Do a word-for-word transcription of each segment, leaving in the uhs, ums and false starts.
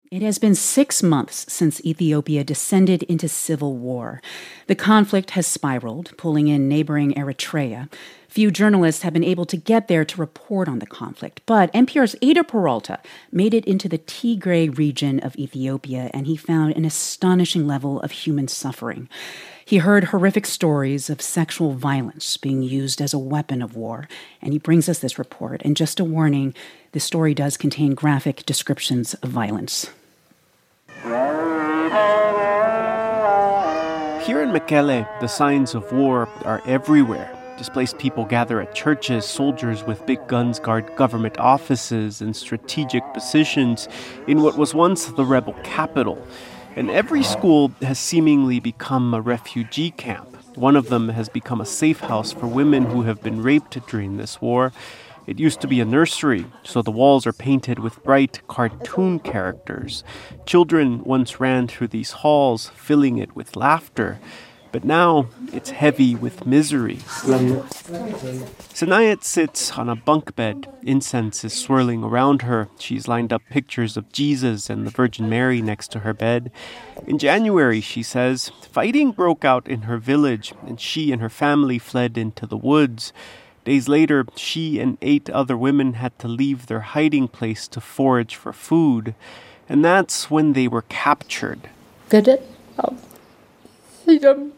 It has been six months since Ethiopia descended into civil war. The conflict has spiraled, pulling in neighboring Eritrea. Few journalists have been able to get there to report on the conflict, but N P R's Ada Peralta made it into the Tigray region of Ethiopia, and he found an astonishing level of human suffering. He heard horrific stories of sexual violence being used as a weapon of war, and he brings us this report. And just a warning, the story does contain graphic descriptions of violence. Here in Mekelle, the signs of war are everywhere. Displaced people gather at churches, soldiers with big guns guard government offices and strategic positions in what was once the rebel capital. And every school has seemingly become a refugee camp. One of them has become a safe house for women who have been raped during this war. It used to be a nursery, so the walls are painted with bright cartoon characters. Children once ran through these halls, filling it with laughter. But now it's heavy with misery. Sanayat sits on a bunk bed. Incense is swirling around her. She's lined up pictures of Jesus and the Virgin Mary next to her bed. In January, she says, fighting broke out in her village, and she and her family fled into the woods. Days later, she and eight other women had to leave their hiding place to forage for food. And that's when they were captured. Get it? Oh. Freedom.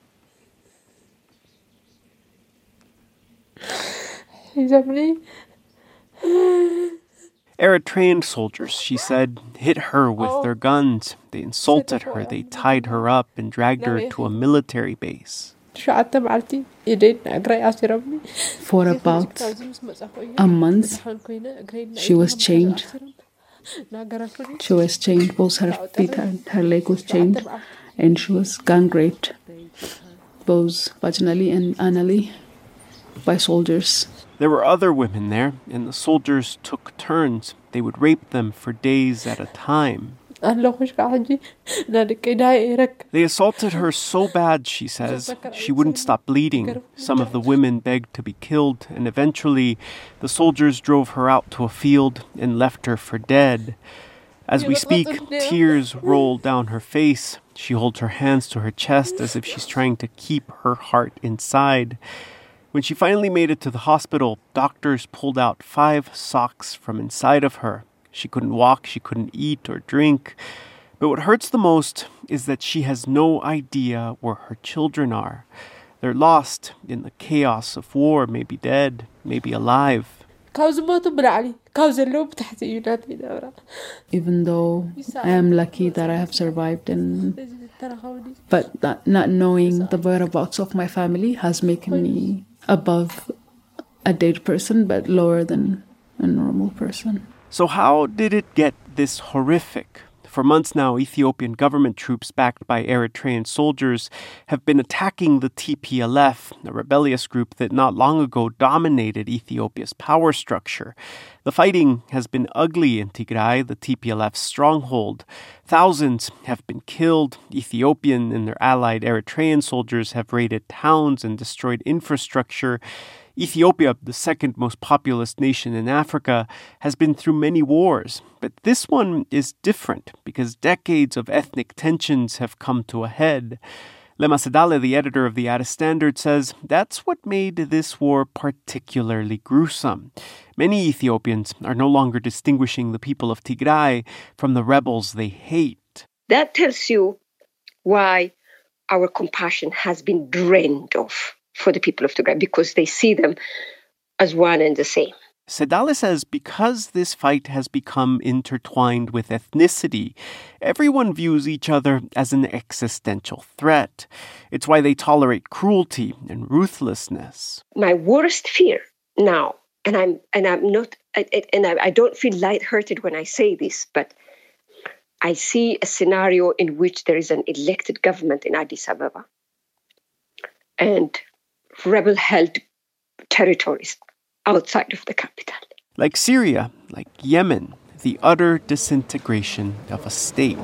Eritrean soldiers, she said, hit her with their guns. They insulted her, they tied her up and dragged her to a military base. For about a month, she was chained. She was chained, both her feet and her leg was chained, and she was gang raped, both vaginally and anally, by soldiers. There were other women there, and the soldiers took turns. They would rape them for days at a time. They assaulted her so bad, she says, she wouldn't stop bleeding. Some of the women begged to be killed, and eventually the soldiers drove her out to a field and left her for dead. As we speak, tears roll down her face. She holds her hands to her chest as if she's trying to keep her heart inside. When she finally made it to the hospital, doctors pulled out five socks from inside of her. She couldn't walk, she couldn't eat or drink. But what hurts the most is that she has no idea where her children are. They're lost in the chaos of war, maybe dead, maybe alive. Even though I am lucky that I have survived, and but not, not knowing the whereabouts of my family has made me above a dead person, but lower than a normal person. So how did it get this horrific? For months now, Ethiopian government troops backed by Eritrean soldiers have been attacking the T P L F, a rebellious group that not long ago dominated Ethiopia's power structure. The fighting has been ugly in Tigray, the T P L F's stronghold. Thousands have been killed. Ethiopian and their allied Eritrean soldiers have raided towns and destroyed infrastructure. Ethiopia, the second most populous nation in Africa, has been through many wars. But this one is different because decades of ethnic tensions have come to a head. Lema Sedale, the editor of the Addis Standard, says that's what made this war particularly gruesome. Many Ethiopians are no longer distinguishing the people of Tigray from the rebels they hate. That tells you why our compassion has been drained off for the people of Tigray, because they see them as one and the same. Sedale says because this fight has become intertwined with ethnicity, everyone views each other as an existential threat. It's why they tolerate cruelty and ruthlessness. My worst fear now, and I'm and I'm not, and I don't feel lighthearted when I say this, but I see a scenario in which there is an elected government in Addis Ababa and rebel-held territories outside of the capital. Like Syria, like Yemen, the utter disintegration of a state.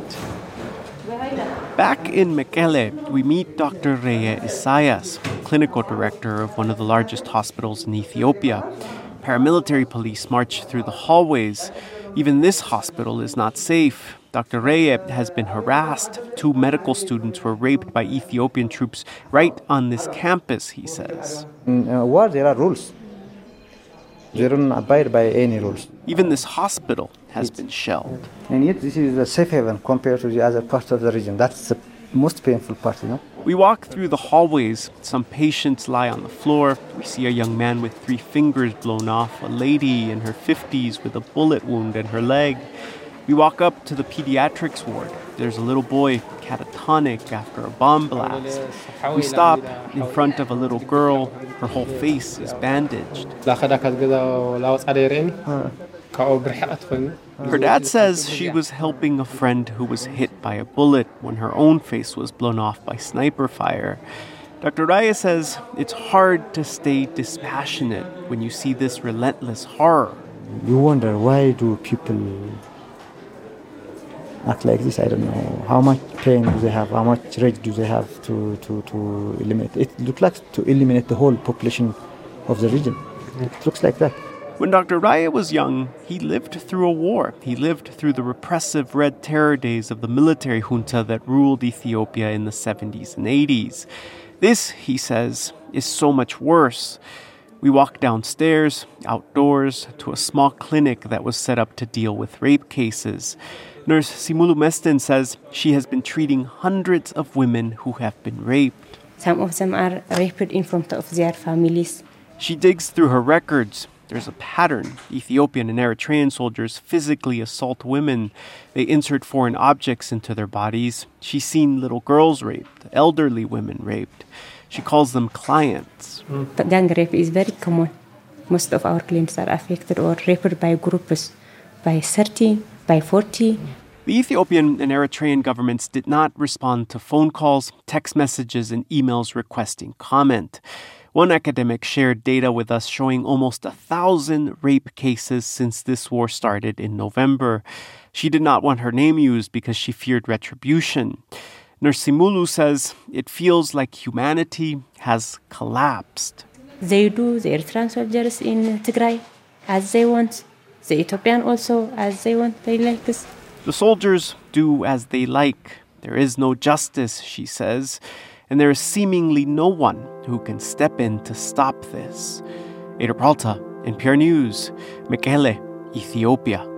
Back in Mekelle, we meet Doctor Reye Isaias, clinical director of one of the largest hospitals in Ethiopia. Paramilitary police march through the hallways. Even this hospital is not safe. Doctor Reye has been harassed. Two medical students were raped by Ethiopian troops right on this campus, he says. In uh, war, there are rules. They don't abide by any rules. Even this hospital has been shelled. And yet this is a safe haven compared to the other parts of the region. That's the most painful part, you know. We walk through the hallways. Some patients lie on the floor. We see a young man with three fingers blown off, a lady in her fifties with a bullet wound in her leg. We walk up to the pediatrics ward. There's a little boy catatonic after a bomb blast. We stop in front of a little girl. Her whole face is bandaged. Her dad says she was helping a friend who was hit by a bullet when her own face was blown off by sniper fire. Doctor Reye says it's hard to stay dispassionate when you see this relentless horror. You wonder, why do people act like this? I don't know. How much pain do they have? How much rage do they have to, to, to eliminate? It looks like to eliminate the whole population of the region. It looks like that. When Doctor Reye was young, he lived through a war. He lived through the repressive Red Terror days of the military junta that ruled Ethiopia in the seventies and eighties. This, he says, is so much worse. We walk downstairs, outdoors, to a small clinic that was set up to deal with rape cases. Nurse Simulu Mestin says she has been treating hundreds of women who have been raped. Some of them are raped in front of their families. She digs through her records. There's a pattern. Ethiopian and Eritrean soldiers physically assault women. They insert foreign objects into their bodies. She's seen little girls raped, elderly women raped. She calls them clients. But gang rape is very common. Most of our clients are affected or raped by groups, by thirty, by forty. The Ethiopian and Eritrean governments did not respond to phone calls, text messages, and emails requesting comment. One academic shared data with us showing almost a thousand rape cases since this war started in November. She did not want her name used because she feared retribution. Nurse Simulu says it feels like humanity has collapsed. They do the Eritrean soldiers in Tigray as they want. The Ethiopian also as they want. They like this. The soldiers do as they like. There is no justice, she says. And there is seemingly no one who can step in to stop this. Ada Peralta, N P R News, Mekele, Ethiopia.